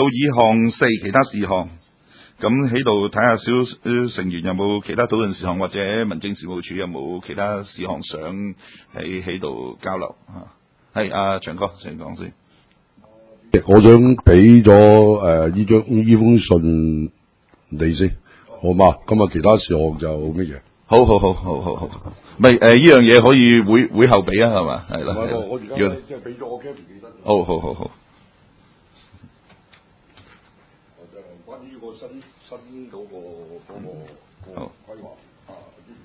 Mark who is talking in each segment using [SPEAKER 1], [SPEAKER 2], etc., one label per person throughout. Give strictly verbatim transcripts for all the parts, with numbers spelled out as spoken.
[SPEAKER 1] 到以項四其他事項，咁喺度睇下小成員有冇其他討論事項，或者民政事務處有冇其他事項想喺喺度交流啊？係阿長哥，請講先。
[SPEAKER 2] 我想俾咗誒呢張呢封信你先，好嘛？咁啊，其他事項就乜嘢？
[SPEAKER 1] 好好好好好好，唔係誒呢樣嘢可以會會後俾啊，係嘛？係啦。
[SPEAKER 2] 我我而家即係俾咗我 Kevin 記得。
[SPEAKER 1] 好好好好。
[SPEAKER 2] 誒，關於個新新嗰個嗰個個規劃啊，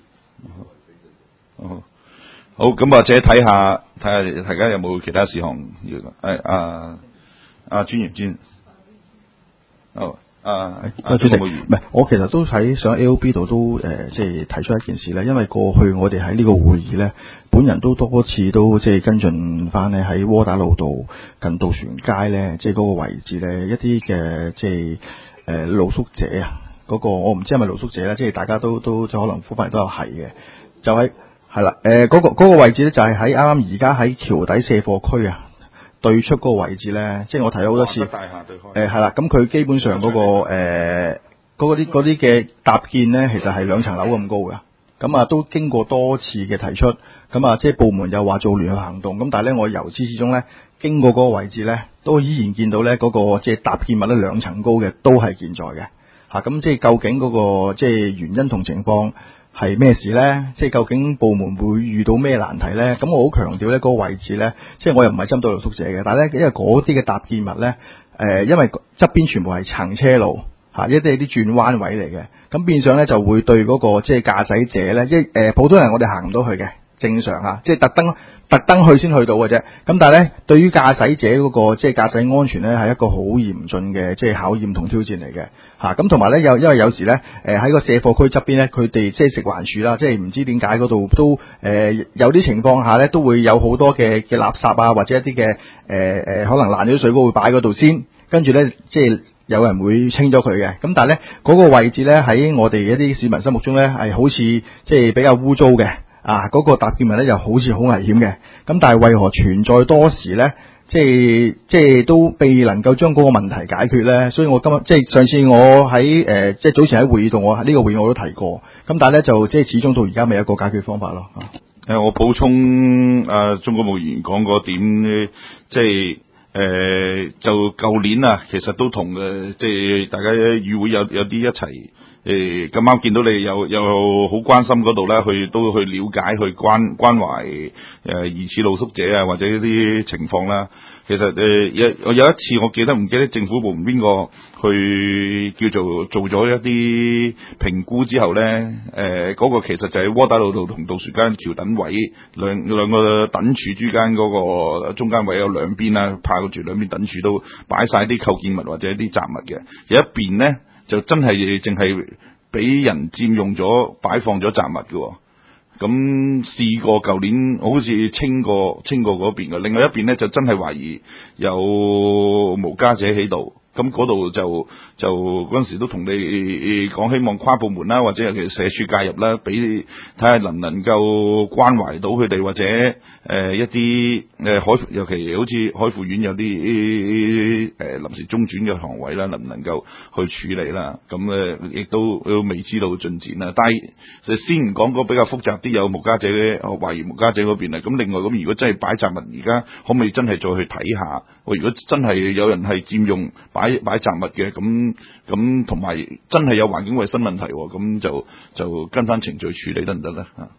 [SPEAKER 1] 好。好，咁或者睇下睇下大家有冇其他事項要誒啊啊專業專哦。啊，
[SPEAKER 3] 啊，主席，唔係，我其實都喺上 A O B 度都誒，即、呃、係提出一件事咧，因為過去我哋喺呢個會議咧，本人都多次都即係跟進翻咧喺窩打老道近渡船街咧，即係嗰個位置咧，一啲嘅即係誒露宿者啊，嗰、那個我唔知係咪露宿者啦，即係大家都都可能呼翻嚟都有係嘅，就喺係啦，誒嗰個嗰、那個位置咧就係喺啱啱而家喺橋底卸貨區啊。對出嗰個位置咧，即係我提咗好多次。
[SPEAKER 1] 大廈對開。誒
[SPEAKER 3] 係啦，咁佢基本上嗰、那個誒嗰啲嗰啲嘅搭建咧，其實係兩層樓咁高嘅。咁啊，都經過多次嘅提出，咁啊，即係部門又話做聯合行動，咁但係咧，我由始至終咧，經過嗰個位置咧，都依然見到咧嗰、那個即係搭建物咧兩層高嘅都係健在嘅。嚇、啊，咁即係究竟嗰、那個即係原因同情況係咩事咧？即係究竟部門會遇到咩難題咧？咁我好強調咧，嗰個位置咧，即係我又唔係針對露宿者嘅，但係咧，因為嗰啲嘅搭建物咧，誒、呃，因為側邊全部係行車路嚇，一啲係啲轉彎位嚟嘅，咁變相咧就會對嗰、嗰個即係駕駛者咧，即係誒普通人我哋行唔到去嘅，正常嚇，即係特登特登去先去到嘅啫。咁但係咧，對於駕駛者嗰、嗰個即係駕駛安全咧，係一個好嚴峻嘅即係考驗同挑戰嚟嘅。嚇，咁同埋咧，有因為有時咧，誒喺個卸貨區側邊咧，佢哋即係食環署啦，即係唔知點解嗰度都誒、呃、有啲情況下咧，都會有好多嘅嘅垃圾啊，或者一啲嘅誒誒可能爛咗水煲會擺嗰度先，跟住咧即係有人會清咗佢嘅。咁但係咧嗰個位置咧喺我哋一啲市民心目中咧係好似即係比較污糟嘅啊，嗰、嗰個搭建物咧又好似好危險嘅。咁但係為何存在多時咧？即係即係都未能夠將嗰個問題解決咧，所以我今日即係上次我喺誒、呃、即係早前喺會議度，我呢、這個會議我都提過，咁但係咧就即係始終到而家未有一個解決方法咯。誒、
[SPEAKER 1] 呃，我補充啊，鍾國務員講嗰點咧，即係誒、呃、就舊年啊，其實都同誒即係大家議會有有啲一齊。誒咁啱見到你又又好關心嗰度咧，去都去了解去關關懷誒、呃、疑似露宿者啊，或者啲情況啦。其實誒有我有一次我記得唔記得政府部門邊個去叫做做咗一啲評估之後咧，誒、呃、嗰、那個其實就係窩打老道同渡船街橋躉位兩兩個等柱之間嗰個中間位有兩邊啦，拍住兩邊等柱都擺晒啲構建物或者啲雜物嘅，有一邊咧。就真係淨係俾人佔用咗，擺放咗雜物嘅。咁試過舊年好似清過清過嗰邊嘅，另外一邊咧就真係懷疑有無家者喺度。咁嗰度就就嗰陣時都同你講，希望跨部門啦，或者尤其社署介入啦，俾睇下能唔能夠關懷到佢哋，或者誒、呃、一啲誒海，尤其好似海富苑有啲誒、呃、臨時中轉嘅行位啦，能唔能夠去處理啦？咁誒亦都未知道進展啦。但係就先唔講個比較複雜啲，有無家者咧，懷疑無家者嗰邊啊。咁另外咁，如果真係擺雜物，而家可唔可以真係再去睇下？我如果真係有人係佔用擺擺雜物嘅，咁咁同埋真係有環境衛生問題，咁就就跟翻程序處理得唔得咧？啊，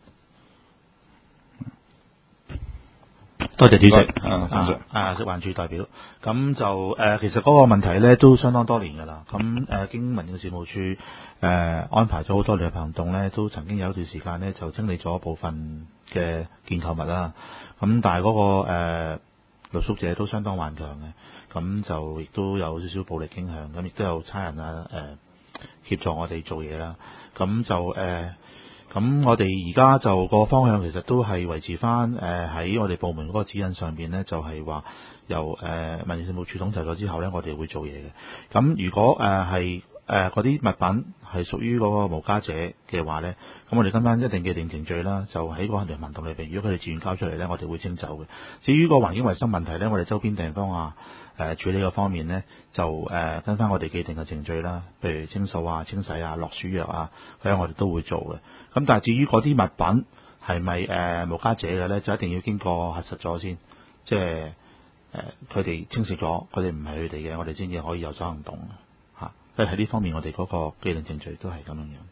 [SPEAKER 4] 多謝主席
[SPEAKER 1] 啊，
[SPEAKER 4] 啊啊食環署代表，咁就誒、呃、其實嗰個問題咧都相當多年㗎啦。咁誒、呃、經民政事務處誒、呃、安排咗好多聯合行動咧，都曾經有一段時間咧就清理咗部分嘅建構物啦。咁但係嗰、那個、呃露宿者都相當頑強嘅，咁就亦都有少少暴力傾向，咁亦都有差人啊誒協助我哋做嘢啦。咁就誒，咁、呃、我哋而家就個方向其實都係維持翻誒喺我哋部門嗰個指引上邊咧，就係、是、話由誒、呃、民政事務處統籌咗之後咧，我哋會做嘢嘅。咁如果誒係誒嗰啲物品係屬於嗰個無家者嘅話咧，咁我哋跟翻一定嘅定程序啦，就喺個行動行動裏邊，如果佢哋自願交出嚟咧，我哋會清走嘅。至於個環境衞生問題咧，我哋周邊地方啊誒、呃、處理嘅方面咧，就誒、呃、跟翻我哋既定嘅程序啦，譬如清掃啊、清洗啊、落鼠藥啊，嗰啲我哋都會做嘅。咁但係至於嗰啲物品係咪誒無家者嘅咧，就一定要經過核實咗先，即係誒佢哋清晰咗，佢哋唔係佢哋嘅，我哋先至可以有所行動嚇。即係喺呢方面，我哋嗰個既定程序都係咁樣樣。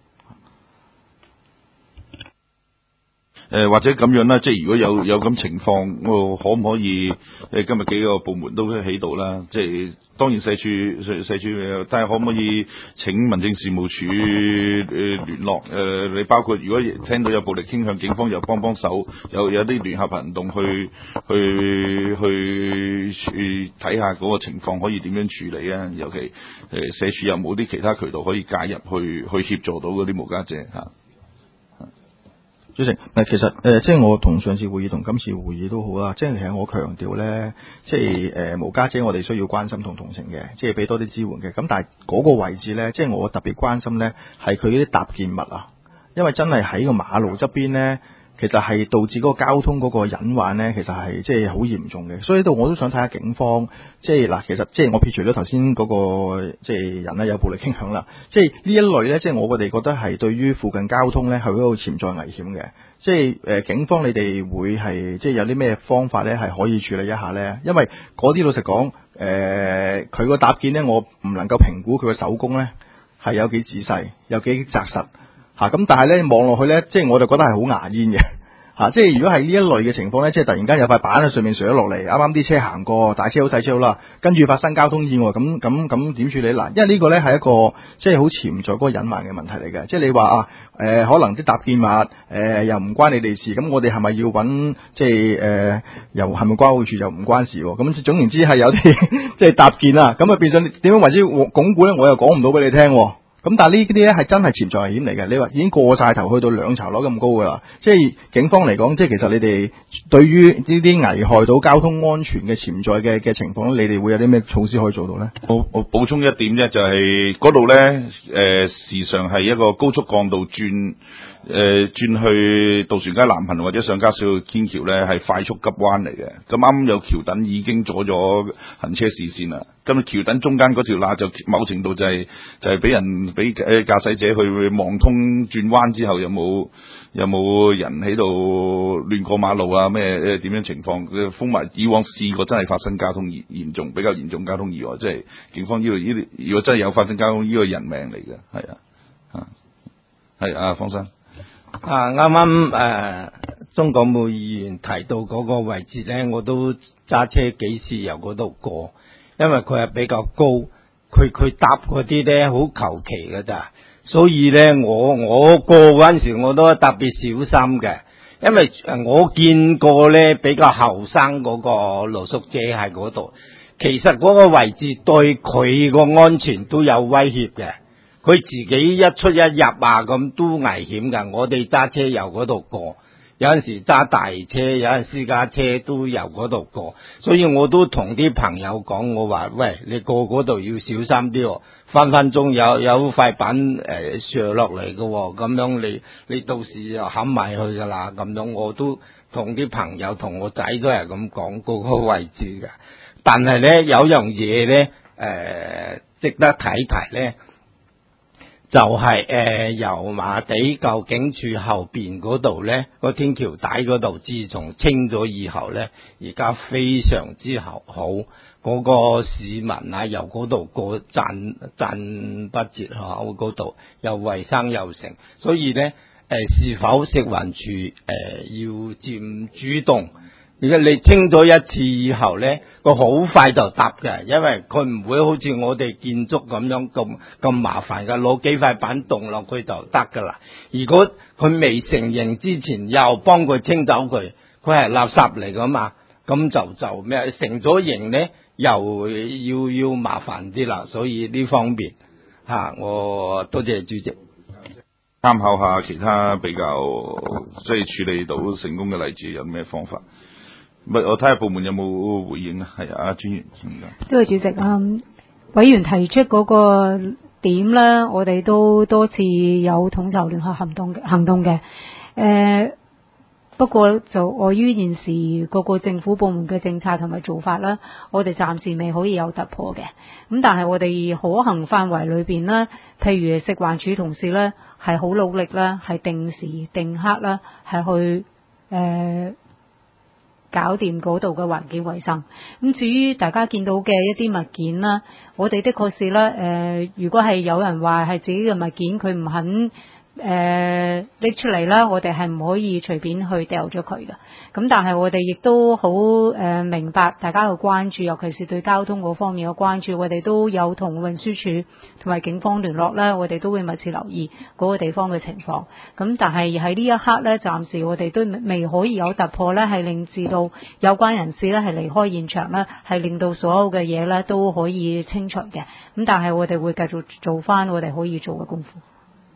[SPEAKER 1] 誒、呃、或者咁樣啦，即係如果有有咁情況，我可唔可以誒今日幾個部門都喺度啦？即係當然社署社社署，但係可唔可以請民政事務處誒、呃、聯絡誒、呃？你包括如果聽到有暴力傾向，警方又幫幫手，有有啲聯合行動去去去去睇下嗰個情況可以點樣處理啊？尤其誒、呃、社署有冇啲其他渠道可以介入去去協助到嗰啲無家者嚇？
[SPEAKER 3] 主席，嗱，其實誒、呃，即係我同上次會議同今次會議都好啦，即係其實我強調咧，即係誒、呃、無家者我哋需要關心同同情嘅，即係俾多啲支援嘅。咁但係嗰個位置咧，即係我特別關心咧，係佢啲搭建物啊，因為真係喺個馬路側邊咧。其實係導致嗰個交通嗰個隱患咧，其實係即係好嚴重嘅。所以呢度我都想睇下警方，即係嗱，其實即係我撇除咗頭先嗰個即係人咧有暴力傾向啦，即係呢一類咧，即係我哋覺得係對於附近交通咧係一個潛在危險嘅。即係誒、呃、警方你哋會係即係有啲咩方法咧係可以處理一下咧？因為嗰啲老實講，誒佢個搭建咧，我唔能夠評估佢個手工咧係有幾仔細，有幾紮實。嚇咁、啊，但係咧望落去咧，即係我就覺得係好牙煙嘅嚇。即係如果係呢一類嘅情況咧，即係突然間有塊板喺上面垂咗落嚟，啱啱啲車行過，大車好細車好啦，跟住發生交通意外，咁咁咁點處理嗱？因為呢個咧係一個即係好潛在嗰個隱患嘅問題嚟嘅。即係你話啊誒、呃，可能啲搭建物誒、呃、又唔關你哋事，咁我哋係咪要揾即係誒、呃、又係咪關務處又唔關事喎？咁總言之係有啲即係搭建啊，咁啊變相點樣為之鞏固咧？我又講唔到俾你聽。咁但係呢啲咧係真係潛在危險嚟嘅，你話已經過晒頭去到兩層樓咁高噶啦，即係警方嚟講，即係其實你哋對於呢啲危害到交通安全嘅潛在嘅嘅情況，你哋會有啲咩措施可以做到咧？
[SPEAKER 1] 我我補充一點啫，就係嗰度咧，誒、呃、時常係一個高速幹道轉。誒、呃、轉去渡船街南行或者上加士居道天橋咧，係快速急彎嚟嘅。咁啱有橋墩已經阻咗行車視線啦。咁橋墩中間嗰條罅就某程度就係、是、就係、是、俾人俾誒駕駛者去望通轉彎之後有冇有冇人喺度亂過馬路啊？咩誒點樣情況？封埋以往試過真係發生交通嚴嚴重比較嚴重交通意外，即係警方呢度呢啲如果真係有發生交通呢個人命嚟嘅，係啊啊係啊，方生。
[SPEAKER 5] 啊，啱啱誒鍾國武議員提到嗰個位置咧，我都揸車幾次由嗰度過，因為佢係比較高，佢佢搭嗰啲咧好求其㗎咋，所以咧我我過嗰陣時我都特別小心嘅，因為誒我見過咧比較後生嗰個露宿者喺嗰度，其實嗰個位置對佢個安全都有威脅嘅。佢自己一出一入啊，咁都危險㗎。我哋揸車由嗰度過，有陣時揸大車，有陣私家車都由嗰度過，所以我都同啲朋友講，我話喂，你過嗰度要小心啲喎，分分鐘有有塊板誒削落嚟㗎喎，咁樣你你到時就冚埋去㗎啦。咁樣我都同啲朋友同我仔都係咁講嗰個位置㗎。但係咧有樣嘢咧誒值得睇睇咧。就係、是、誒、呃、油麻地舊警署後邊嗰度咧，個天橋底嗰度，自從清咗以後咧，而家非常之好，好嗰、那個市民啊，由嗰度過讚讚不絕嚇，嗰度又衞生又成，所以咧誒、呃，是否食環署誒、呃、要佔主動？而家你清咗一次以後咧，個好快就搭嘅，因為佢唔會好似我哋建築咁樣咁咁麻煩㗎，攞幾塊板棟落去就得㗎啦。如果佢未成形之前又幫佢清走佢，佢係垃圾嚟㗎嘛，咁就就咩成咗形咧，又要要麻煩啲啦。所以呢方面嚇、啊，我多謝主席。
[SPEAKER 1] 參考下其他比較即係處理到成功嘅例子，有咩方法？唔，我睇下部門有冇回應啊？係啊，專員。
[SPEAKER 6] 多謝主席啊、嗯，委員提出嗰個調點咧，我哋都多次有統籌聯合行動嘅行動嘅。誒、呃，不過就礙於現時各個政府部門嘅政策同埋做法啦，我哋暫時未可以有突破嘅。咁但係我哋可行範圍裏邊咧，譬如食環署同事咧係好努力啦，係定時定刻啦，係去誒。呃搞掂嗰度嘅環境衛生。咁至於大家見到嘅一啲物件啦，我哋的確是啦，誒、呃，如果係有人話係自己嘅物件，佢唔肯誒拎、呃、出嚟啦，我哋係唔可以隨便去掉咗佢嘅。咁但係我哋亦都好誒、呃、明白大家嘅關注，尤其是對交通嗰方面嘅關注，我哋都有同運輸署同埋警方聯絡啦，我哋都會密切留意嗰個地方嘅情況。咁但係喺呢一刻咧，暫時我哋都未可以有突破咧，係令至到有關人士咧係離開現場咧，係令到所有嘅嘢咧都可以清除嘅。咁但係我哋會繼續做翻我哋可以做嘅功夫。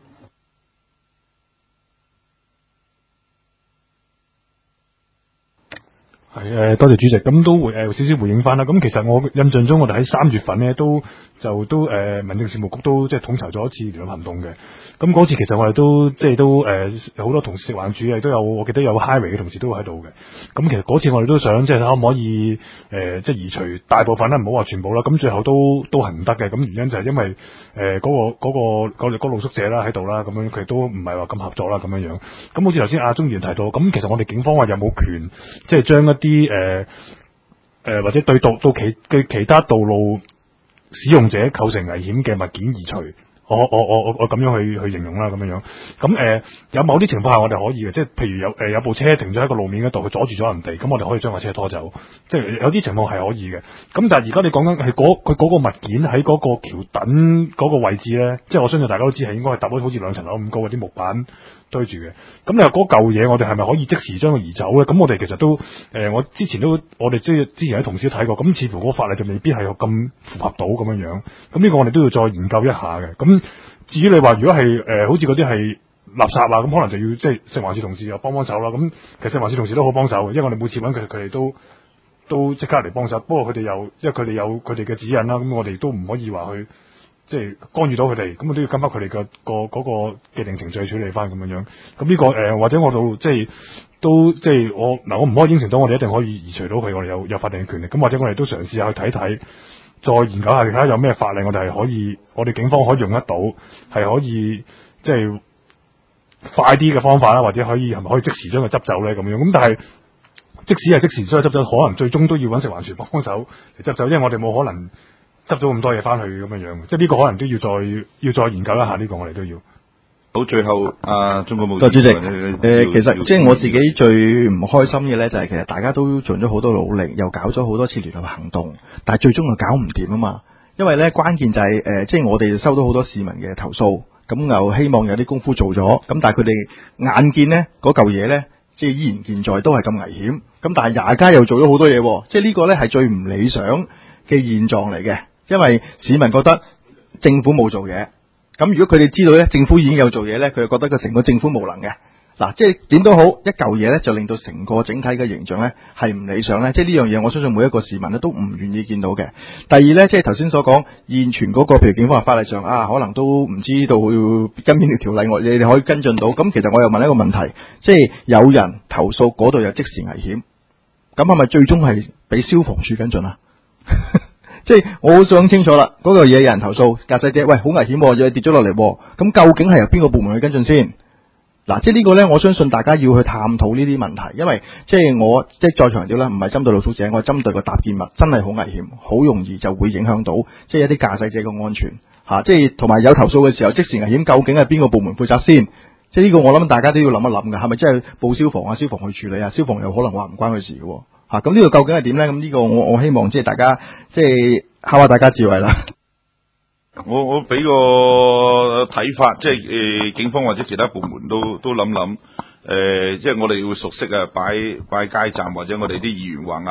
[SPEAKER 7] 係誒，多謝主席，咁都會誒少少回應翻啦。咁其實我印象中，我哋喺三月份咧都就都誒、呃、民政事務局都即係統籌咗一次聯合行動嘅。咁嗰次其實我哋都即係都誒好、呃、多同事食環署亦都有，我記得有 highway 嘅同事都喺度嘅。咁其實嗰次我哋都想即係可唔可以誒、呃、即係移除大部分啦，唔好話全部啦。咁最後都都係唔得嘅。咁原因就係因為誒嗰、呃嗰個嗰、嗰個嗰、嗰個露宿者啦喺度啦，咁樣佢都唔係話咁合作啦咁樣樣。咁好似頭先阿鍾議員提到，咁其實我哋警方話有冇權即係將一啲誒誒或者對道到其對其他道路使用者構成危險嘅物件移除？我我我我我咁樣去去形容啦，咁樣樣。咁誒、呃、有某啲情況下我哋可以嘅，即係譬如有誒、呃、有部車停咗喺個路面嗰度，佢阻住咗人哋，咁我哋可以將架車拖走。即係有啲情況係可以嘅。咁但係而家你講緊係嗰佢嗰個物件喺嗰個橋墩嗰個位置咧，即係我相信大家都知係應該係搭到好似兩層樓咁高嗰啲木板堆住嘅。咁你話嗰嚿嘢，我哋係咪可以即時將佢移走咧？咁我哋其實都誒、呃，我之前都我哋即係之前喺同事都睇過，咁似乎嗰個法例就未必係咁符合到咁樣樣。咁呢個我哋都要再研究一下嘅。咁至於你話如果係誒、呃，好似嗰啲係垃圾啊，咁可能就要即係食環署同事又幫幫手啦。咁其實食環署同事都好幫手嘅，因為我哋每次揾佢，佢哋都都即刻嚟幫手。不過佢哋又因為佢哋有佢哋嘅指引啦，咁我哋都唔可以話去即係干預到佢哋，咁我都要跟翻佢哋嘅個嗰個既定程序處理翻咁樣樣。咁呢、這個誒、呃、或者我度即係都即係我嗱，我唔可以應承到我哋一定可以移除到佢，我哋有有法定嘅權力。咁或者我哋都嘗試下去睇睇。再研究下睇下有咩法例，我哋係可以，我哋警方可以用得到，係可以即係快啲嘅方法啦，或者可以係咪可以即時將佢執走咧咁樣？咁但係即使係即時將佢執走，可能最終都要揾食環署幫手嚟執走，因為我哋冇可能執咗咁多嘢翻去咁樣樣，即係呢個可能都要再要再研究一下呢、這個，我哋都要。
[SPEAKER 1] 好，最後啊，鍾國武
[SPEAKER 3] 主席，誒、呃，其實即係我自己最唔開心嘅咧，就係其實大家都盡咗好多努力，又搞咗好多次聯合行動，但係最終又搞唔掂啊嘛。因為咧關鍵就係、是、誒、呃，即係我哋收到好多市民嘅投訴，咁又希望有啲功夫做咗，咁但係佢哋眼見咧嗰嚿嘢咧，即係依然健在，都係咁危險。咁但係廿家又做咗好多嘢，即係呢個咧係最唔理想嘅現狀嚟嘅，因為市民覺得政府冇做嘢。咁如果佢哋知道咧，政府已經有做嘢咧，佢就覺得個成個政府無能嘅。嗱，即係點都好，一嚿嘢咧就令到成個整體嘅形象咧係唔理想咧。即係呢樣嘢，我相信每一個市民咧都唔願意見到嘅。第二咧，即係頭先所講現存嗰個，譬如警方法例上啊，可能都唔知道要跟邊條條例，我你哋可以跟進到。咁其實我又問一個問題，即係有人投訴嗰度有即時危險，咁係咪最終係俾消防處跟進啊？即係我好想清楚啦，嗰個嘢有人投訴駕駛者，喂，好危險，有嘢跌咗落嚟，咁究竟係由邊個部門去跟進先？嗱，即係呢個呢，我相信大家要去探討呢啲問題，因為即係我即係再強調啦，唔係針對露宿者，我係針對個搭建物真係好危險，好容易就會影響到即係一啲駕駛者嘅安全吓、啊，即係同埋有投訴嘅時候，即時危險究竟係邊個部門負責先？即係呢個我諗大家都要諗一諗嘅，係咪真係報消防啊？消防去處理啊？消防又可能話唔關佢事嘅。吓，咁呢個究竟係點咧？咁呢個我我希望即係大家即係考下大家智慧啦。
[SPEAKER 1] 我我俾個睇法，即係誒、呃、警方或者其他部門都都諗諗，誒、呃、即係我哋要熟悉啊，擺擺街站或者我哋啲議員話啊，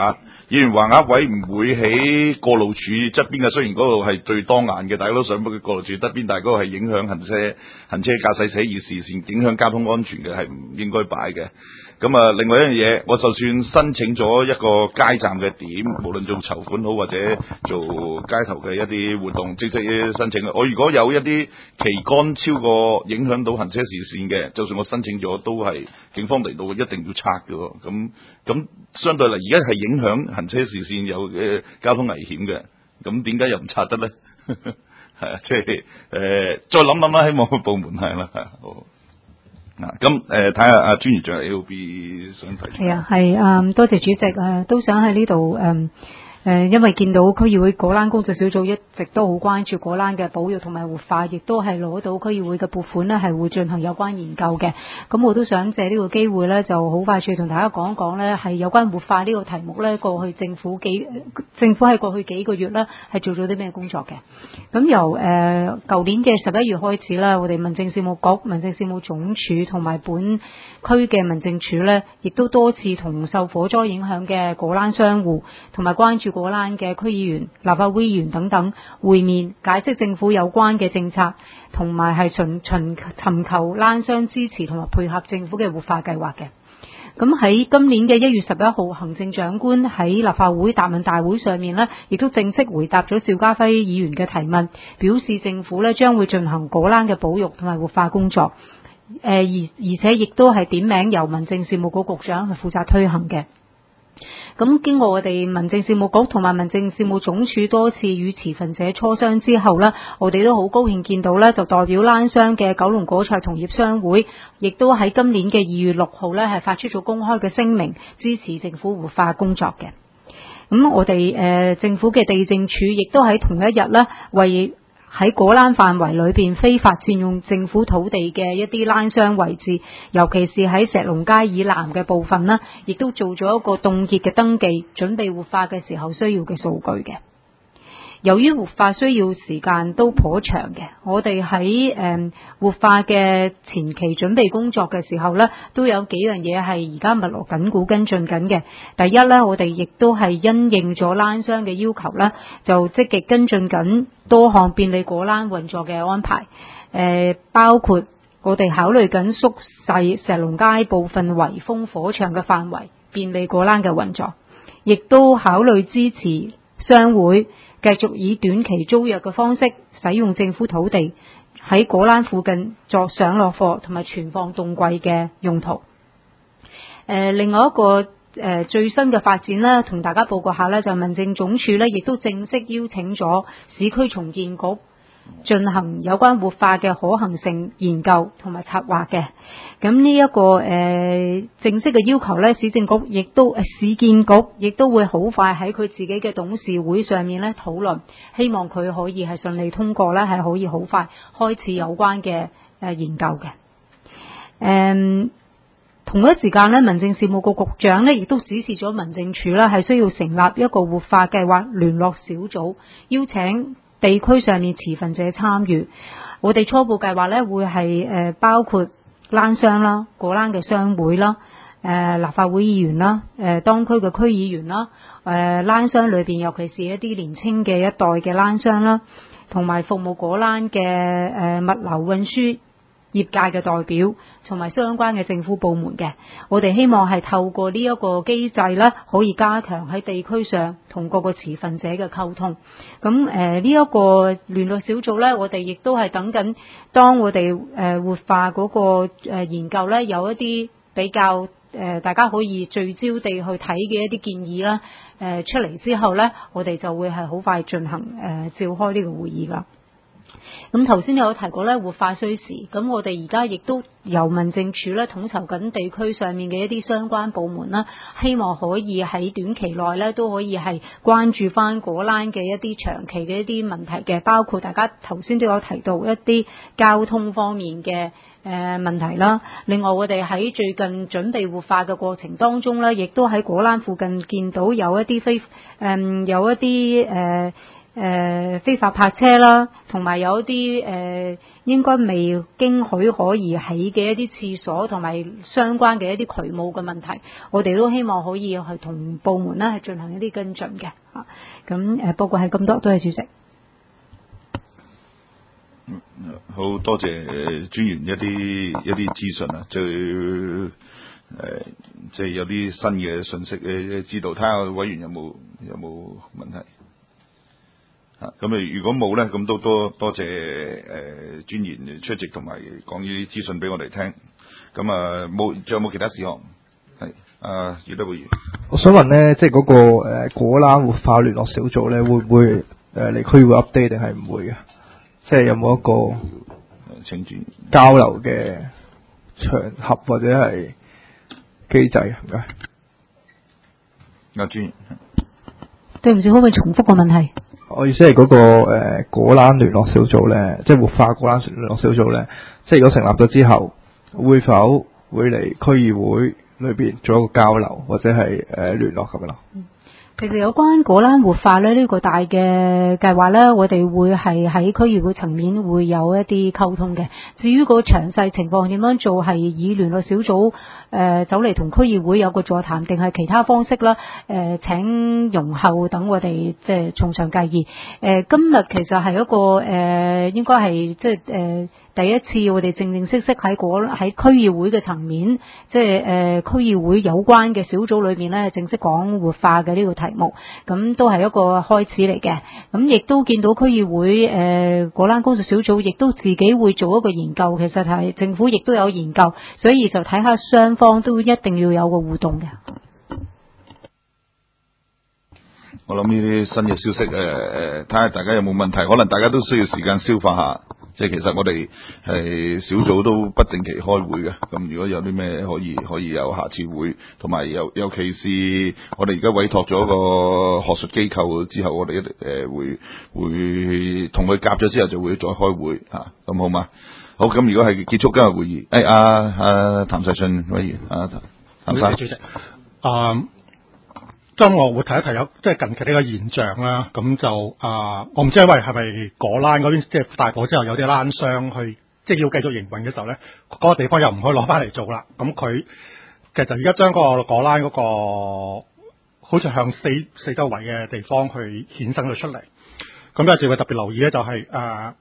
[SPEAKER 1] 議員橫額位唔會喺過路處側邊嘅，雖然嗰度係最當眼嘅，大家都想不過過路處側邊，但係嗰個係影響行車行車駕駛駛業視線，影響交通安全嘅，係唔應該擺嘅。咁啊，另外一樣嘢，我就算申請咗一個街站嘅點，無論做籌款好或者做街頭嘅一啲活動，即即申請。我如果有一啲旗杆超過影響到行車視線嘅，就算我申請咗，都係警方嚟到一定要拆嘅。咁咁相對嚟，而家係影響行車視線有嘅交通危險嘅，咁點解又唔拆得咧？係啊，即係誒，再諗諗啦，希望個部門係啦，係好。嗱，咁誒睇下阿專員長 L B 想提。係
[SPEAKER 6] 啊，係啊、嗯，多謝主席誒、呃，都想喺呢度誒誒，因為見到區議會果欄工作小組一直都好關注果欄嘅保育同埋活化，亦都係攞到區議會嘅撥款呢，係會進行有關研究嘅。咁我都想借呢個機會呢，就好快脆同大家講一講呢，係有關活化呢個題目呢，過去政府幾政府喺過去幾個月呢，係做咗啲咩工作嘅。咁由誒舊、呃、年嘅十一月開始啦，我哋民政事務局、民政事務總署同埋本區嘅民政處呢，亦都多次同受火災影響嘅果欄商戶同埋關注果欄嘅區議員、立法會議員等等會面，解釋政府有關嘅政策，同埋係尋尋尋求欄商支持同埋配合政府嘅活化計劃嘅。咁喺今年嘅一月十一號，行政長官喺立法會答問大會上面呢，亦都正式回答咗邵家輝議員嘅提問，表示政府呢將會進行果欄嘅保育同埋活化工作，誒而而且亦都係點名由民政事務局局長去負責推行嘅。咁經過我哋民政事務局同埋民政事務總署多次與持份者磋商之後呢，我哋都好高興見到呢，就代表欄商嘅九龍果菜同業商會，亦都喺今年嘅二月六號呢，係發出咗公開嘅聲明，支持政府活化工作嘅。咁我哋誒、呃、政府嘅地政處亦都喺同一日呢，為喺果欄範圍裏邊非法佔用政府土地嘅一啲欄商位置，尤其是喺石龍街以南嘅部分呢，亦都做咗一個凍結嘅登記，準備活化嘅時候需要嘅數據嘅。由於活化需要時間都頗長嘅，我哋喺誒活化嘅前期準備工作嘅時候呢，都有幾樣嘢係而家密鑼緊鼓跟進緊嘅。第一呢，我哋亦都係因應咗欄商嘅要求呢，就積極跟進緊多項便利果欄運作嘅安排。誒、呃，包括我哋考慮緊縮細石龍街部分圍封火場嘅範圍，便利果欄嘅運作，亦都考慮支持商會繼續以短期租約嘅方式使用政府土地喺果欄附近作上落貨同埋存放凍櫃嘅用途。誒、呃，另外一個誒、呃、最新嘅發展呢，同大家報告下呢，就民政總署呢亦都正式邀請咗市區重建局進行有關活化嘅可行性研究同埋策劃嘅。咁呢一個誒、呃、正式嘅要求呢，市政局亦都誒市建局亦都會好快喺佢自己嘅董事會上面咧討論，希望佢可以係順利通過咧，係可以好快開始有關嘅誒研究嘅。誒、嗯，同一時間呢，民政事務局局長呢亦都指示咗民政處啦，係需要成立一個活化計劃聯絡小組，邀請地區上面持份者參與。我哋初步計劃呢會係誒包括欄商啦、果欄嘅商會啦、誒、呃、立法會議員啦、誒、呃、當區嘅區議員啦、誒欄商裏邊尤其是一啲年青嘅一代嘅欄商啦，同埋服務果欄嘅誒物流運輸業界嘅代表同埋相關嘅政府部門嘅，我哋希望係透過呢一個機制咧，可以加強喺地區上同各個持份者嘅溝通。咁誒呢一個聯絡小組咧，我哋亦都係等緊，當我哋誒、呃、活化嗰個誒研究咧，有一啲比較誒、呃、大家可以聚焦地去睇嘅一啲建議啦，誒、呃、出嚟之後咧，我哋就會係好快進行誒、呃、召開呢個會議啦。咁頭先有提過咧，活化需時，咁我哋而家亦都由民政處咧統籌緊地區上面嘅一啲相關部門啦，希望可以喺短期內咧都可以係關注翻果欄嘅一啲長期嘅一啲問題嘅，包括大家頭先都有提到一啲交通方面嘅誒、呃、問題啦。另外我哋喺最近準備活化嘅過程當中咧，亦都喺果欄附近見到有一啲非誒、呃、有一啲誒。誒、 呃、非法泊車啦，同埋有一啲誒、呃、應該未經許可而起嘅一啲廁所同埋相關嘅一啲渠務嘅問題，我哋都希望可以去同部門咧係進行一啲跟進嘅嚇。咁誒報告係咁多，多謝主席。
[SPEAKER 1] 好多謝專員一啲一啲資訊啊，最誒即係有啲新嘅信息誒知道，睇下委員有冇有冇問題啊？咁啊，如果冇咧，咁都多多謝誒專員出席同埋講呢啲資訊俾我哋聽。咁啊，冇仲有冇其他事項？係啊，葉德會議員，
[SPEAKER 8] 我想問咧，即係嗰個誒果欄活化聯絡小組咧，會唔會誒嚟區會 update 定係唔會嘅？即係有冇一個
[SPEAKER 1] 請轉
[SPEAKER 8] 交流嘅場合或者係機制？唔該。
[SPEAKER 1] 阿專，
[SPEAKER 6] 對唔住，可唔可以重複個問題？
[SPEAKER 8] 我意思係嗰、那個誒、呃、果欄聯絡小組咧，即係活化果欄聯絡小組咧，即係如果成立咗之後，會否會嚟區議會裏邊做一個交流或者係誒聯絡咁樣咯？
[SPEAKER 6] 嗯其實有關果欄活化咧呢、這個大嘅計劃咧，我哋會係喺區議會層面會有一啲溝通嘅。至於個詳細情況點樣做，係以聯絡小組誒、呃、走嚟同區議會有個座談，定係其他方式啦？誒、呃、請容後等我哋即係從長計議。誒、呃、今日其實係一個誒、呃、應該係即係誒。呃第一次我哋正正式式喺嗰喺區議會嘅層面，即係誒、呃、區議會有關嘅小組裏面咧，正式講活化嘅呢個題目，咁都係一個開始嚟嘅。咁亦都見到區議會誒果欄工作小組亦都自己會做一個研究，其實係政府亦都有研究，所以就睇下雙方都一定要有個互動嘅。
[SPEAKER 1] 我諗呢啲新嘅消息誒誒，睇下大家有冇問題，可能大家都需要時間消化下。即係其實我哋係小組都不定期開會嘅，咁如果有啲咩可以可以有下次會，同埋尤尤其是我哋而家委託咗個學術機構之後，我哋一誒、呃、會會同佢夾咗之後就會再開會嚇，咁、啊、好嗎？好，咁如果係結束今日會議，誒阿阿譚世信委員，阿、啊、譚生，
[SPEAKER 9] 主席，啊。咁我會提一提有即係近期呢個現象啦，咁就啊，我唔知因為係咪果欄嗰邊即係大火之後有啲欄商去即係要繼續營運嘅時候咧，嗰、那個地方又唔可以攞翻嚟做啦。咁佢其實而家將個果欄嗰個好似向四四周圍嘅地方去衍生咗出嚟。咁有時會特別留意咧，就係、是、誒、啊、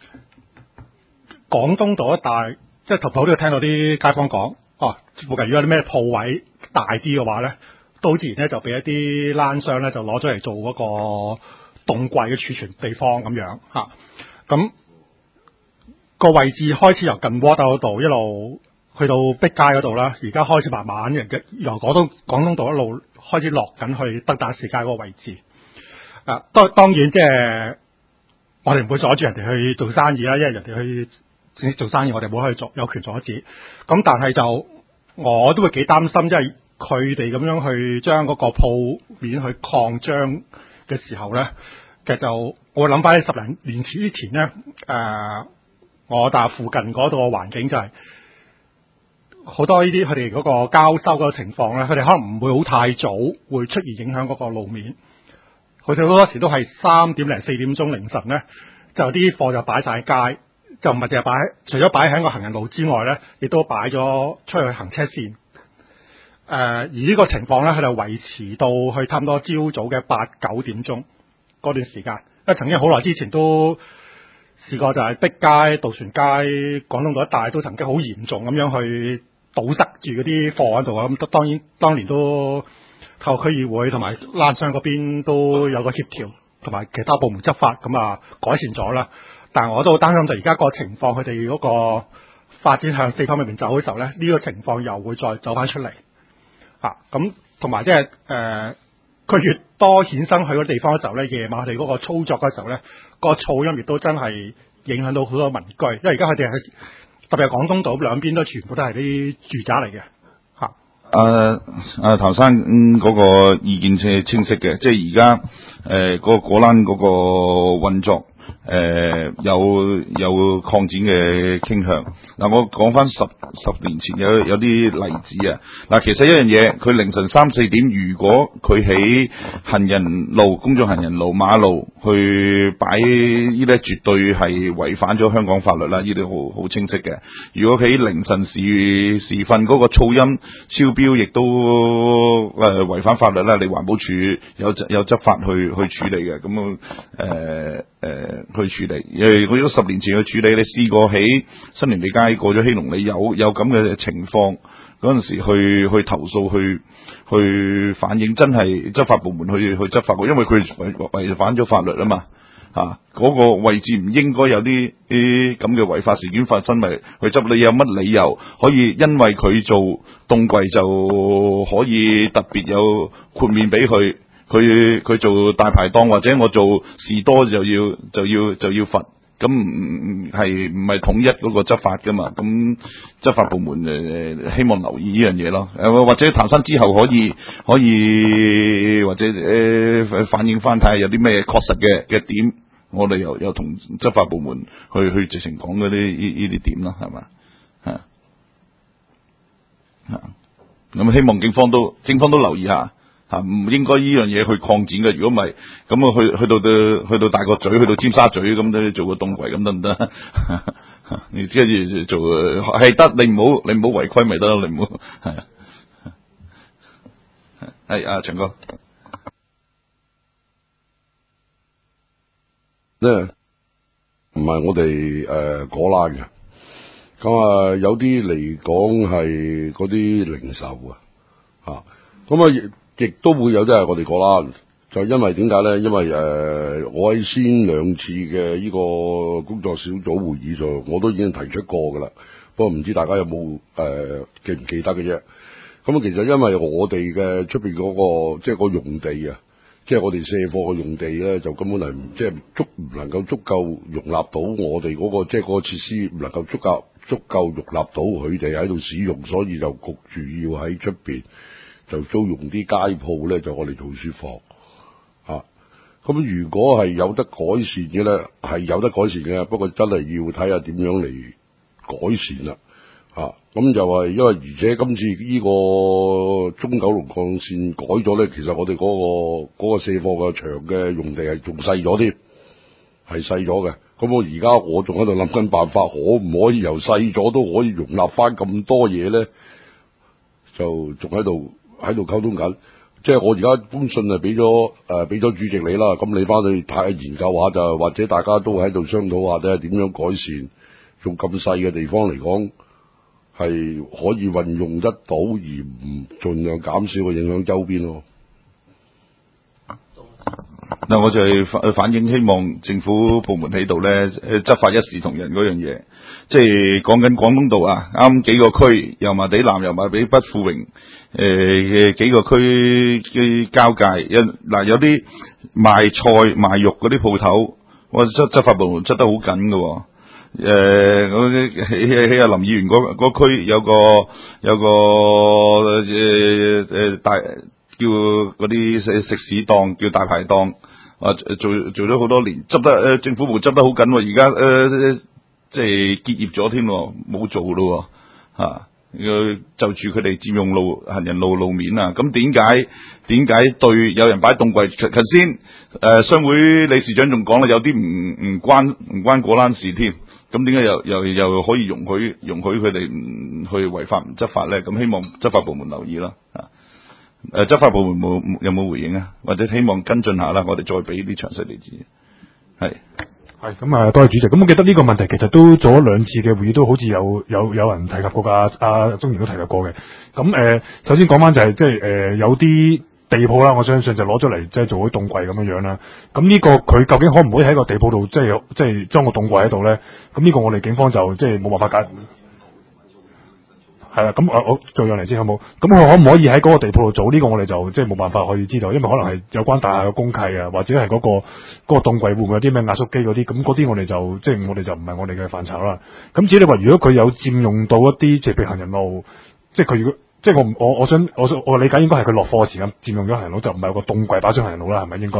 [SPEAKER 9] 廣東道一帶，即係頭頭都有聽到啲街坊講，哦、啊，附近如果有啲咩鋪位大啲嘅話咧。都自然咧就俾一啲欄商咧就攞咗嚟做嗰個凍櫃嘅儲存地方咁樣嚇，咁、個位置開始由近窩斗嗰度一路去到碧街嗰度啦，而家開始慢慢嘅由廣東廣東道一路開始落緊去德打士街嗰個位置。啊，當當然即係我哋唔會阻住人哋去做生意啦，因為人哋去做生意，我哋冇可以做有權阻止。咁但係就我都會幾擔心，即係。佢哋咁樣去將嗰個鋪面去擴張嘅時候咧，其實就我諗翻喺十零年之前咧，誒、呃，我大附近嗰度嘅環境就係、是、好多呢啲佢哋嗰個交收嗰個情況咧，佢哋可能唔會好太早會出現影響嗰個路面，佢哋好多時都係三點零四點鐘凌晨咧，就啲貨就擺晒街，就唔係淨係擺，除咗擺喺個行人路之外咧，亦都擺咗出去行車線。誒、呃，而呢個情況咧，佢就維持到去差唔多朝早嘅八九點鐘嗰段時間。因為曾經好耐之前都試過，就係碧街、渡船街、廣東道一帶都曾經好嚴重咁樣去堵塞住嗰啲貨喺度啊。咁當然當年都透過區議會同埋欄商嗰邊都有個協調，同埋其他部門執法，咁啊改善咗啦。但係我都好擔心，就而家個情況，佢哋嗰個發展向四方面走嘅時候咧，呢、這個情況又會再走翻出嚟。啊，咁同埋即係誒，佢、呃、越多衍生去嗰地方嘅時候咧，夜晚佢哋嗰個操作嘅時候咧，個噪音亦都真係影響到好多民居，因為而家佢哋係特別係廣東道兩邊都全部都係啲住宅嚟嘅。嚇、啊，
[SPEAKER 1] 誒誒，譚生嗰個意見係清晰嘅，即係而家誒嗰個果欄嗰個運作。 誒有有擴展嘅傾向。嗱，我講翻十十年前有有啲例子啊。嗱，其實一樣嘢，佢凌晨三四點，如果佢喺行人路、公眾行人路、馬路去擺呢啲，絕對係違反咗香港法律啦。呢啲好好清晰嘅。如果喺凌晨時時分嗰個噪音超標，亦都誒違反法律啦。你環保署有有執法去去處理嘅，咁誒誒去處理。誒，我如果十年前去處理，你試過喺新年地街過咗禧隆，你有有咁嘅情況嗰陣時去去投訴，去去反映，真係執法部門去去執法嘅，因為佢違違反咗法律啊嘛。嚇、啊，嗰、那個位置唔應該有啲啲咁嘅違法事件發生，咪去執。你有乜理由可以因為佢做凍櫃就可以特別有豁免俾佢？佢佢做大排檔或者我做士多就要就要就要罰，咁唔係唔係統一嗰個執法噶嘛？咁執法部門誒、呃、希望留意呢樣嘢咯，誒或者談生之後可以可以或者誒、呃、反映翻睇下有啲咩確實嘅嘅點，我哋又又同執法部門去去直情講嗰啲呢呢啲點啦，係嘛？嚇嚇，咁希望警方都警方都留意下。嚇，唔應該呢樣嘢去擴展嘅，如果唔係咁啊，去去到到去到大角咀，去到尖沙咀咁都做個凍櫃咁得唔得？你跟住做係得，你唔好你唔好違規咪得咯，你唔好係係啊，長哥
[SPEAKER 2] 咧唔係我哋誒果欄嘅，咁啊有啲嚟講係嗰啲零售啊，嚇咁啊。亦都會有啲係我哋過啦，就因為點解咧？因為誒、呃，我喺先兩次嘅呢個工作小組會議上，我都已經提出過噶啦。不過唔知大家有冇誒、呃、記唔記得嘅啫？咁其實因為我哋嘅出邊嗰個即係個用地啊，即係我哋卸貨嘅用地咧，就根本係即係足唔能夠足夠容納到我哋嗰、嗰個即係嗰個設施唔能夠足夠足夠容納到佢哋喺度使用，所以就焗住要喺出邊。就租用啲街鋪咧，就我哋做書房啊。咁如果係有得改善嘅咧，係有得改善嘅，不過真係要睇下點樣嚟改善啦。啊，咁就係因為而且今次呢個中九龍幹線改咗咧，其實我哋嗰、嗰個嗰、嗰個卸貨嘅場嘅用地係仲細咗添，係細咗嘅。咁我而家我仲喺度諗緊辦法，可唔可以由細咗都可以容納翻咁多嘢咧？就仲喺度。喺度溝通緊，即係我而家封信係俾咗誒俾咗主席你啦，咁你翻去睇下研究下就，或者大家都喺度商討下睇下點樣改善，用咁細嘅地方嚟講係可以運用得到，而唔盡量減少嘅影響周邊咯。
[SPEAKER 1] 嗱，我就係反反映希望政府部門喺度咧，誒執法一視同仁嗰樣嘢，即係講緊廣東道啊，啱幾個區，油麻地南、油麻地北、富榮誒嘅幾個區嘅交界，一嗱有啲賣菜賣肉嗰啲鋪頭，我執執法部門執得好緊嘅喎。誒，我喺喺阿林議員嗰嗰區有個有個誒誒大。叫嗰啲食食肆檔，叫大排檔，啊做做咗好多年，執得誒、呃、政府部執得好緊喎，而家誒即係結業咗添，冇做咯嚇，要就住佢哋佔用路行人路路面啊，咁點解點解對有人擺凍櫃？頭先誒商會理事長仲講啦，有啲唔唔關唔關果欄事添，咁點解又又又可以容許容許佢哋唔去違法唔執法咧？咁希望執法部門留意啦啊！誒，執法部門冇有冇回應啊？或者希望跟進下啦，我哋再俾啲詳細例子。係
[SPEAKER 7] 係咁啊，多謝主席。咁我記得呢個問題其實都做咗兩次嘅會議，都好似有有有人提及過㗎。阿阿鍾賢都提及過嘅。咁誒、呃，首先講翻就係即係誒有啲地鋪啦，我相信就攞咗嚟即係做啲凍櫃咁樣樣啦。咁呢個佢究竟可唔可以喺個地鋪度即係即係裝個凍櫃喺度咧？咁呢個我哋警方就即係冇辦法解。係啦，咁我我做樣嚟先好冇？咁佢可唔可以喺嗰個地鋪度做？呢、這個我哋就即係冇辦法可以知道，因為可能係有關大廈嘅公契啊，或者係嗰、那個嗰、那個凍櫃會唔會有啲咩壓縮機嗰啲？咁嗰啲我哋就即係我哋就唔係我哋嘅範疇啦。咁至於你話如果佢有佔用到一啲即係譬如行人路，即係佢如果即係我我我想我我理解應該係佢落貨嘅時間佔用咗行人路，就唔係有個凍櫃擺上行人路啦，係咪應該？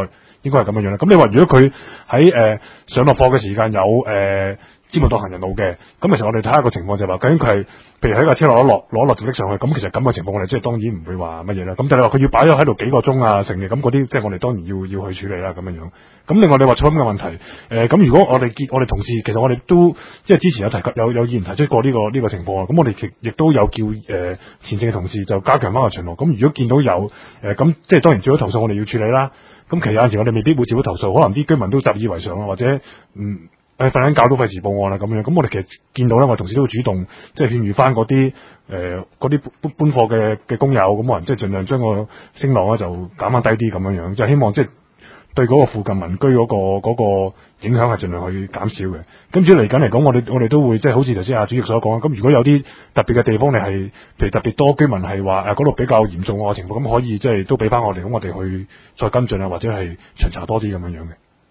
[SPEAKER 7] 應該係咁樣樣啦。咁你話如果佢喺誒上落課嘅時間有誒支付到行人路嘅，咁其實我哋睇下個情況就係話，究竟佢係譬如喺架車落一落攞落條拎上去，咁其實咁嘅情況我哋即係當然唔會話乜嘢啦。咁但係你話佢要擺咗喺度幾個鐘啊成嘅，咁嗰啲即係我哋當然要要去處理啦咁樣樣。咁另外你話噪音嘅問題，誒、呃、咁如果我哋見我哋同事其實我哋都即係之前有提及有有議員提出過呢、這個呢、這個情況啊，咁我哋亦亦都有叫誒、呃、前線嘅同事就加強翻個巡邏。咁如果見到有誒咁、呃、即係當然最好投訴我哋要處理啦。咁其實有陣時我哋未必會接到投訴，可能啲居民都習以為常啊，或者嗯誒瞓緊覺都費事報案啦咁樣。咁我哋其實見到咧，我哋同事都會主動即係勸喻翻嗰啲誒嗰啲搬搬貨嘅嘅工友，咁可能即係盡量將個聲浪咧就減翻低啲咁樣樣，就希望即係對嗰個附近民居嗰、嗰個嗰、嗰個影響係盡量去減少嘅。咁至於嚟緊嚟講，我哋我哋都會即係好似頭先阿主席所講，咁如果有啲特別嘅地方，你係譬如特別多居民係話誒嗰度比較嚴重嘅情況，咁可以即係都俾翻我哋，咁我哋去再跟進啊，或者係巡查多啲咁樣樣嘅。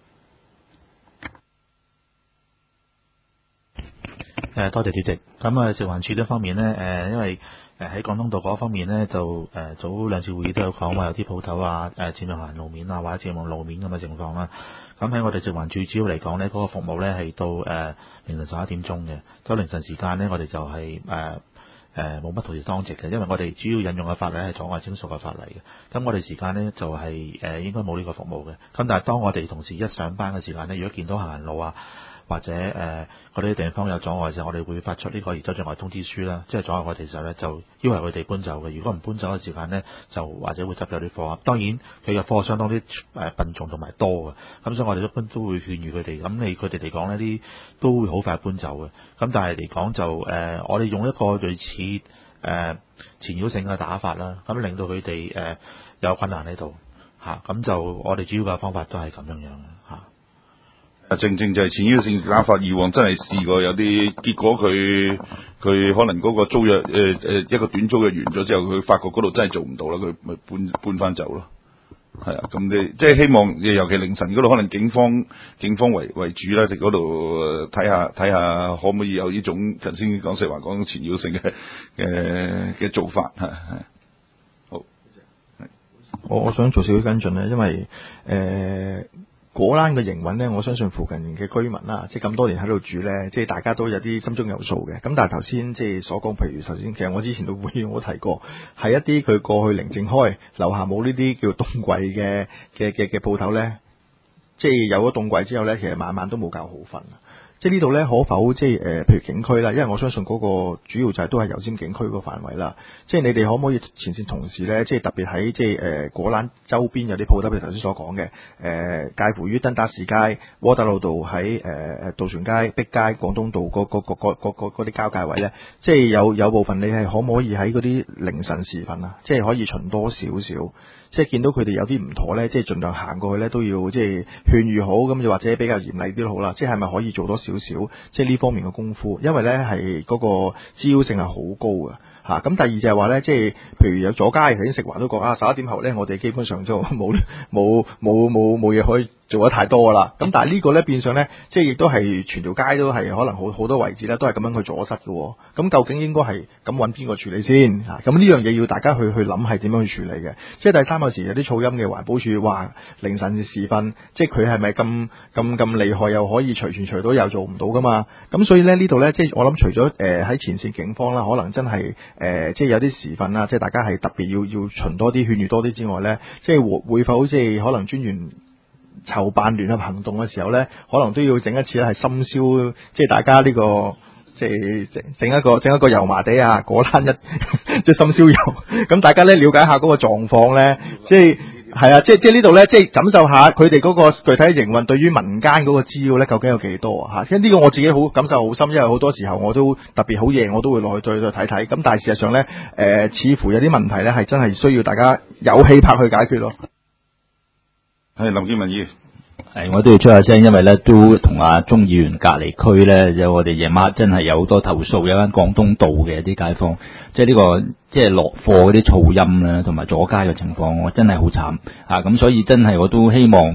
[SPEAKER 4] 誒多謝主席。咁啊，食環署呢方面呢，誒因為誒喺廣東道嗰方面呢，就誒早兩次會議都有講話有啲鋪頭啊，誒佔用行人路面啊，或者佔用路面咁嘅情況啦。咁喺我哋食環署主要嚟講呢，嗰、那個服務呢係到誒、呃、凌晨十一點鐘嘅。到凌晨時間呢，我哋就係誒誒冇乜同事當值嘅，因為我哋主要引用嘅法例係阻礙徵收嘅法例嘅。咁我哋時間呢，就係、是、誒、呃、應該冇呢個服務嘅。咁但係當我哋同事一上班嘅時間呢，如果見到行人路啊，或者誒嗰啲地方有阻礙嘅時候，我哋會發出呢個移走障礙通知書啦，即係阻礙我哋嘅時候咧，就要求佢哋搬走嘅。如果唔搬走嘅時間咧，就或者會執有啲貨。當然佢嘅貨相當啲誒笨重同埋多嘅，咁所以我哋一般都會勸喻佢哋。咁你佢哋嚟講呢啲都會好快搬走嘅。咁但係嚟講就誒、呃，我哋用一個類似誒纏繞性嘅打法啦，咁令到佢哋誒有困難喺度嚇。咁就我哋主要嘅方法都係咁樣樣嚇。
[SPEAKER 1] 啊，正正就係纏繞性打法，以往真係試過有啲結果，佢佢可能嗰個租約誒誒、呃、一個短租約完咗之後，佢發覺嗰度真係做唔到啦，佢咪搬搬翻走咯。係啊，咁你即係希望，尤其凌晨嗰度，可能警方警方為為主啦，喺嗰度睇下睇下可唔可以有呢種頭先講實話講纏繞性嘅嘅嘅做法係係。好，
[SPEAKER 3] 我我想做少少跟進咧，因為誒。呃果欄嘅營運呢，我相信附近嘅居民啦，即係咁多年喺度住呢，即係大家都有啲心中有數嘅。咁但係頭先即係所講，譬如頭先其實我之前都會我提過，係一啲佢過去寧靜開樓下冇呢啲叫冬櫃嘅嘅嘅嘅鋪頭呢，即係有咗冬櫃之後呢，其實晚晚都冇覺好瞓。即係呢度咧，可否即係誒，譬如警區啦，因為我相信嗰個主要就係都係油尖警區個範圍啦。即係你哋可唔可以前線同事咧，即係特別喺即係誒果欄周邊有啲鋪頭，譬如頭先所講嘅誒，介乎於登打士街、窩打老道喺誒誒渡船街、碧街、廣東道嗰嗰嗰嗰嗰嗰啲交界位咧，即係有有部分你係可唔可以喺嗰啲凌晨時分啊，即係可以巡多少少？即係見到佢哋有啲唔妥咧，即係盡量行過去咧，都要即係勸喻好，咁又或者比較嚴厲啲都好啦。即係係咪可以做多少少即係呢方面嘅功夫？因為咧係嗰個滋擾性係好高嘅嚇。咁、啊、第二就係話咧，即係譬如有阻街，頭先食環都講啊，十一點後咧，我哋基本上就冇冇冇冇冇嘢可以做得太多噶啦。咁但係呢個咧變相咧，即係亦都係全條街都係可能好好多位置咧，都係咁樣去阻塞嘅。咁究竟應該係咁揾邊個處理先嚇？咁呢樣嘢要大家去去諗係點樣去處理嘅。即係第三個時有啲噪音嘅環保署話凌晨時分，即係佢係咪咁咁咁厲害，又可以隨傳隨到又做唔到噶嘛？咁所以咧呢度咧，即係我諗除咗誒喺前線警方啦，可能真係誒、呃、即係有啲時分啦，即係大家係特別要要巡多啲勸喻多啲之外咧，即係會會否即係可能專員籌辦聯合行動嘅時候咧，可能都要整一次咧係深宵，即係大家呢、這個即係整整一個整一個油麻地啊果欄一即係深宵遊，咁大家咧了解下嗰個狀況咧，即係係啊，即係即係呢度咧，即係感受下佢哋嗰個具體營運對於民間嗰個滋擾咧，究竟有幾多啊？嚇，因為呢個我自己好感受好深，因為好多時候我都特別好夜，我都會落去再再睇睇。咁但係事實上咧，誒、呃、似乎有啲問題咧係真係需要大家有氣魄去解決咯。
[SPEAKER 1] 係林健文議員。
[SPEAKER 10] 係，我都要出下聲，因為咧都同阿鍾議員隔離區咧，有我哋夜晚真係有好多投訴，有間廣東道嘅一啲街坊，即係呢個即係落貨嗰啲噪音咧，同埋阻街嘅情況，我真係好慘啊！咁所以真係我都希望誒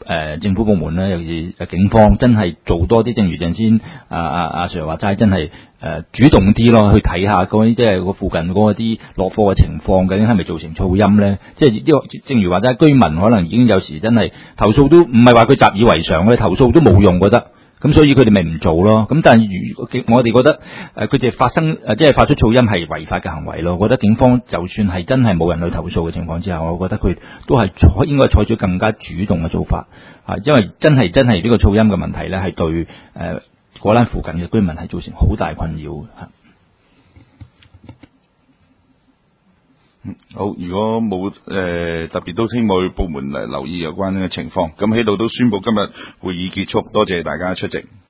[SPEAKER 10] 呃、政府部門咧，尤其是警方，真係做多啲，正如陣先啊啊阿 Sir 話齋，真係誒、呃、主動啲咯，去睇下嗰啲即係個附近嗰啲落貨嘅情況，究竟係咪造成噪音咧？即係呢個正如話齋，居民可能已經有時真係投訴都唔係話佢習以為常嘅，投訴都冇用，覺得。咁所以佢哋咪唔做咯。咁但係如我哋覺得誒佢哋發生誒即係發出噪音係違法嘅行為咯。我覺得警方就算係真係冇人去投訴嘅情況之下，我覺得佢都係採應該採取更加主動嘅做法啊，因為真係真係呢個噪音嘅問題咧，係對誒果欄附近嘅居民係造成好大困擾嚇。
[SPEAKER 1] 好，如果冇誒、呃、特別都希望部門嚟留意有關嘅情況，咁喺度都宣佈今日會議結束，多謝大家出席。